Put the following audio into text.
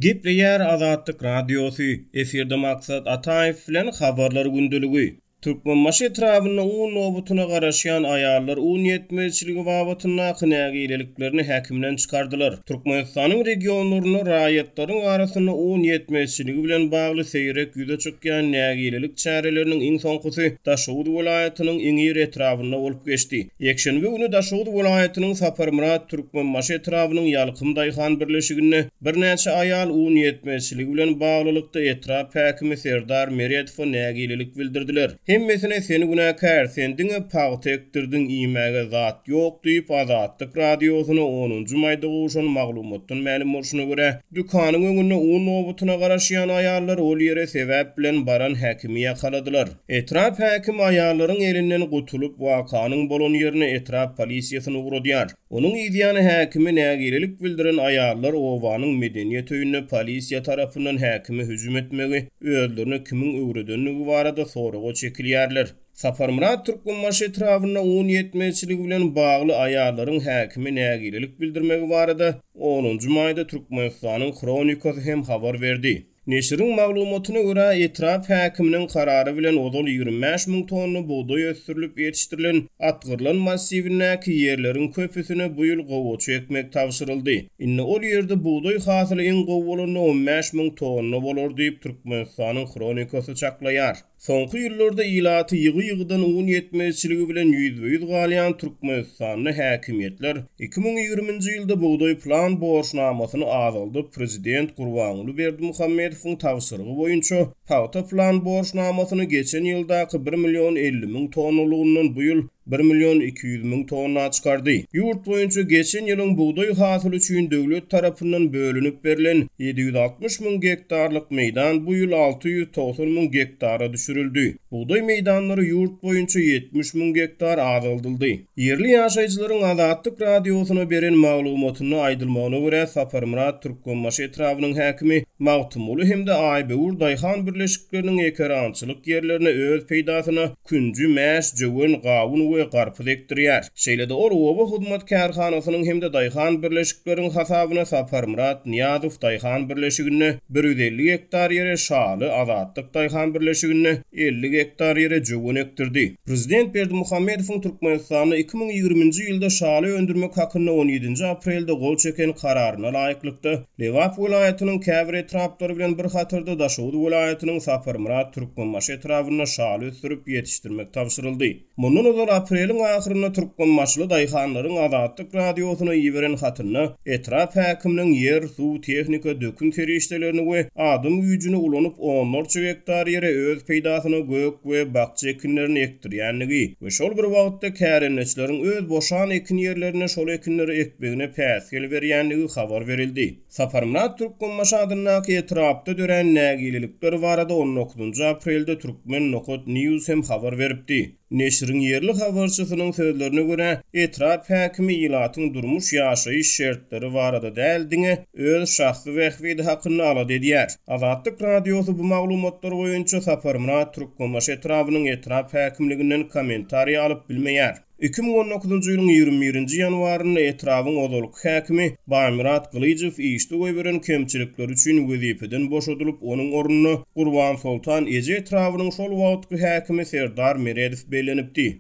Gepleyer Azatlyk Radiosu, efirde maksat Ataýew bilen habarlar gündüligi. Türkmenbaşy etrawyna uň nobutuna garaşýan aýallar uň ýetmezçiligi babatyna kynägileliklerini häkimden çykardylar. Türkmenistanyň regionlaryny raýatlaryň arasyna uň ýetmezçiligi bilen bagly seýrek ýüze çykýan nägilelik çäreleriniň iň soňkysy Daşowut welaýatynyň Eňir etrawyna bolup geçdi. Ýekşenbe güni Daşowut welaýatynyň Saparmurat Türkmenbaşy etrawynyň Ýalkym daýhan birleşiginde bir näçe aýal uň ýetmezçiligi bilen baglylykda etrap häkimi Serdar Meredow nägilelik bildirdiler. Hemmesine seni günäkär, sendiňe pagat ekdirdiň iýmäge zat ýok diýip Azatlyk radiosyna 10-njy maýda goşan maglumatdan ma'lum bolşuna görä, dükanyň öňünde uň nobutuna garaşýan aýallar ol ýere sebäp bilen baran häkimi ýakaladylar. Etrap häkim aýallaryň elinden gutulup wakanyň bolan ýerine etrap polisiýasyny ugrudýar. Onuň ýa-da häkimi nägilelik bildiren aýallar owanyň medeniýet öýüne polisiýa tarapyndan häkimi hüjüm etmegi, özlerini kimin öwredendigi barada soraga çekilýärler. Saparmurat Türkmenbaşy etrawyna uň ýetmezçiligi bilen bagly aýallaryň häkimi nägilelik bildirmegi barada 10-njy maýda Türkmenistanyň Kronikasy hem habar berdi. Neşriň maglumatyna görä etrap häkiminiň karary bilen odol 25.000 tonna buğday ösürilip ýetişdirilen atgyrlan massivindäki ýerleriň köpüsine bu ýyl gowaçy ekmek tapşyryldy. Inne ol ýerde buğday hasyly iň gowulany 15.000 tonna bolar diýip Türkmenistanyň Kronikasy çaklaýar. Soňky ýyllarda ilaty ýygy-ýygydan uň ýetmezçiligi bilen ýüzbe-ýüz galýan Türkmenistanyň häkimetler 2020-nji ýylda buğday plan borçnamasyny azaldyp prezident Gurbanuly Berdimuhammedowyň tawsyrygy boýunça paýta plan borçnamasyny geçen ýyldaky 1.050.000 tonnalygyny bu ýyl 1.200.000 tonna çykardy. Ýurt boýunça geçen ýylyň buğday hasyly üçin döwlet tarapyndan bölünip berilen 760.000 hektarlyk meýdan bu ýyl 690.000 hektara düşürildi. Buğday meýdanlary ýurt boýunça 70.000 hektar azaldyldy. Yerli ýaşaýjylaryň Azatlyk radiosyna beren maglumatyny aýdylmagyna görä Saparmurat Türkmenbaşy etrawynyň häkimi Magtumuly hemde Aýbewur daýhan birleşikleriniň ekerançylyk ýerlerine öz peýdasyna küncü, mäş, jöwen, gawun we garpy ekdirýär. Şeýlede ol oba hyzmat kärhanasynyň hemde daýhan birleşikleriniň hasabyna Saparmurat Niýazow daýhan birleşigine 150 hektar ýere şaly, Azatlyk daýhan birleşigine 50 hektar ýere jöwen ekdirdi. Prezident Berdimuhammedowyň Türkmenistanyny 2020-nji ýylda şaly öndürmek hakyna 17-nji aprelde gol çeken kararyna laýyklykda Lewap welaýatynyň käbir etraplary bilen bir hatyrda Daşowut welaýatynyň Saparmurat Türkmenbaşy etrawyna şaly ösürip ýetişdirmek tapşyryldy. Mundan öňe apreliň ahyryna Türkmenbaşly daýhanlaryň Azatlyk radiosyna ýiberen hatyny etrap häkiminiň ýer, suw, tehnika, dökün terişdelerini we adam güýjüni ulanyp 10 hektar ýere öz peýdasyna gök we bakça ekinlerini ekdirýänligi we şol bir wagtda kärenleçleriň öz boşan ekin ýerlerine şol ekinleri ekmegine päsgel berýänligi habar berildi. Saparmurat Türkmenbaşy adynyň etrapda dören nägilelikler barada 19-njy aprelde Türkmen Nokot News hem habar beripdi. Neşriň yerli habarçysynyň sözlerine görä, etrap häkimi ýylatyň durmuş ýaşaýyş şertleri barada däldiňe öz şahsy wehwidi hakyny alady edýär. Azatlyk radiosy bu maglumatlar boýunça Saparmurat Türkmenbaşy etrawynyň etrap häkimliginden kommentariýa alyp bilmeýär. 2019-njy ýylyň 21-nji ýanwaryny etrawyň odalyk häkimi Baýmurat Gylyjow işde goýberen kemçilikler üçin wezipeden boşadylyp onuň ornuny Gurban Sultan Eje etrawynyň şol wagtky häkimi Serdar Meredow belenipdi.